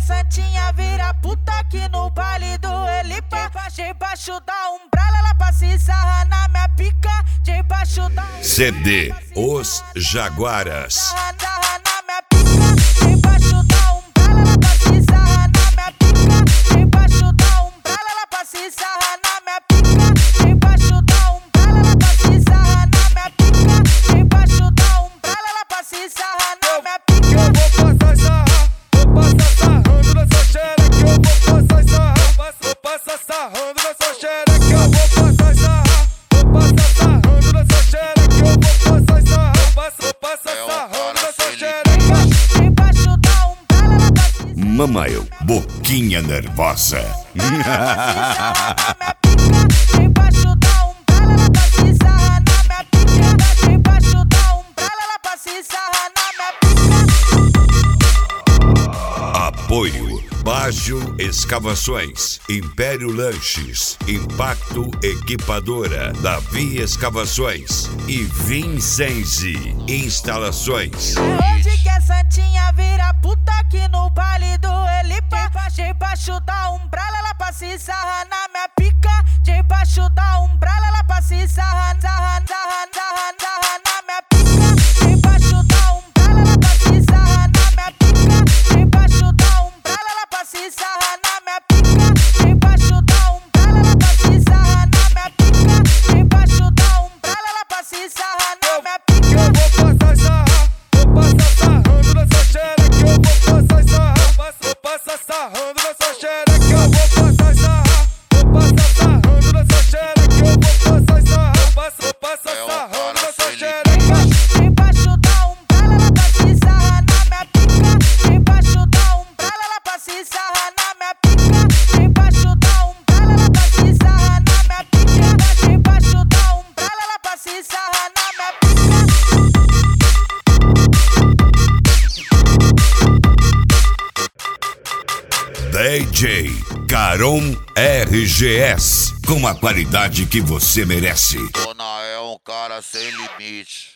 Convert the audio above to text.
santinha vira puta aqui no baile do Elipa. Debaixo da umbrella ela passa e sarra na minha pica. Debaixo da CD Os Jaguaras. sarra na minha pica. Debaixo da umbrella ela passa e sarra na minha pica. Debaixo da umbrella ela passa e sarra na minha pica. Debaixo da umbrella ela passa e sarra na minha pica. Debaixo da umbrella ela passa e sarra na minha pica. Eu vou passar sarrando nessa xereca, eu vou passar sarrando nessa xereca, eu vou passar sarrando, vou passar sarrando nessa xereca. Debaixo da umbrella ela passa e Mamael, boquinha nervosa. debaixo da umbrella ela passa e sarra na minha pica. Debaixo da umbrella ela passa e sarra na minha pica. Apoio Baggio Escavações, Império Lanches, Impacto Equipadora, Davi Escavações e Vincenzi Instalações. Hoje que a santinha vira puta aqui no baile do Elipa. Debaixo da umbrella ela passa e sarra na minha pica. Debaixo da umbrella ela passa e sarra na minha pica. Debaixo da umbrella ela passa e sarra na minha pica. Debaixo da umbrella ela passa e sarra na minha pica. Debaixo da umbrella ela passa e sarra na minha pica. Debaixo da umbrella ela passa e sarra na minha pica. Eu vou passar sarrando nessa xereca, eu vou passar sarrando nessa xereca, eu vou passar sarrando nessa xereca, eu vou passar sarrando nessa xereca. Debaixo da umbrella ela passa e sarra na minha pica. Debaixo da umbrella ela passa e sarra na minha pica. Debaixo da umbrella ela passa e sarra na minha pica. Debaixo da umbrella ela passa e sarra na minha pica. DJ Caron RGS, com a qualidade que você merece. Dona é um cara sem limite.